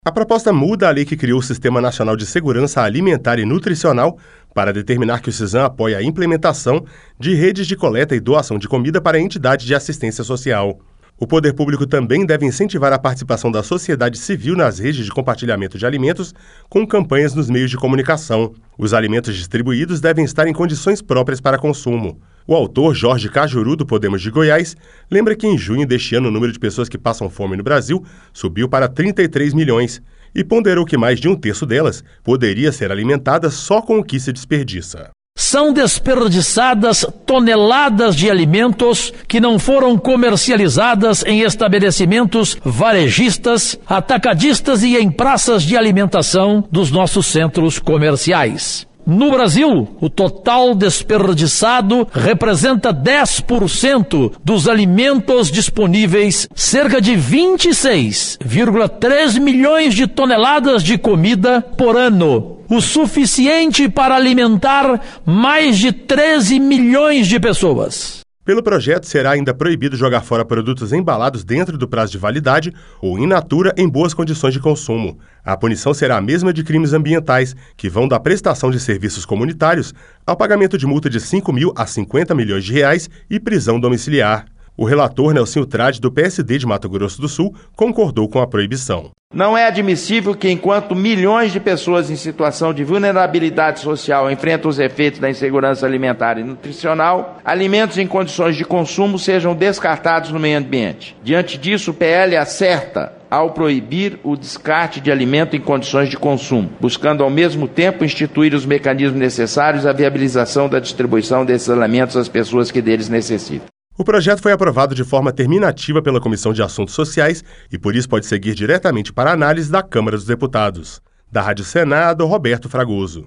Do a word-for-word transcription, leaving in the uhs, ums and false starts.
A proposta muda a lei que criou o Sistema Nacional de Segurança Alimentar e Nutricional para determinar que o SISAM apoia a implementação de redes de coleta e doação de comida para entidades de assistência social. O poder público também deve incentivar a participação da sociedade civil nas redes de compartilhamento de alimentos com campanhas nos meios de comunicação. Os alimentos distribuídos devem estar em condições próprias para consumo. O autor, Jorge Cajuru, do Podemos de Goiás, lembra que em junho deste ano o número de pessoas que passam fome no Brasil subiu para trinta e três milhões e ponderou que mais de um terço delas poderia ser alimentada só com o que se desperdiça. São desperdiçadas toneladas de alimentos que não foram comercializadas em estabelecimentos varejistas, atacadistas e em praças de alimentação dos nossos centros comerciais. No Brasil, o total desperdiçado representa dez por cento dos alimentos disponíveis, cerca de vinte e seis vírgula três milhões de toneladas de comida por ano, o suficiente para alimentar mais de treze milhões de pessoas. Pelo projeto, será ainda proibido jogar fora produtos embalados dentro do prazo de validade ou in natura em boas condições de consumo. A punição será a mesma de crimes ambientais, que vão da prestação de serviços comunitários ao pagamento de multa de cinco mil a cinquenta milhões de reais e prisão domiciliar. O relator, Nelsinho Trade, do P S D de Mato Grosso do Sul, concordou com a proibição. Não é admissível que, enquanto milhões de pessoas em situação de vulnerabilidade social enfrentam os efeitos da insegurança alimentar e nutricional, alimentos em condições de consumo sejam descartados no meio ambiente. Diante disso, o P L acerta ao proibir o descarte de alimento em condições de consumo, buscando ao mesmo tempo instituir os mecanismos necessários à viabilização da distribuição desses alimentos às pessoas que deles necessitam. O projeto foi aprovado de forma terminativa pela Comissão de Assuntos Sociais e por isso pode seguir diretamente para a análise da Câmara dos Deputados. Da Rádio Senado, Roberto Fragoso.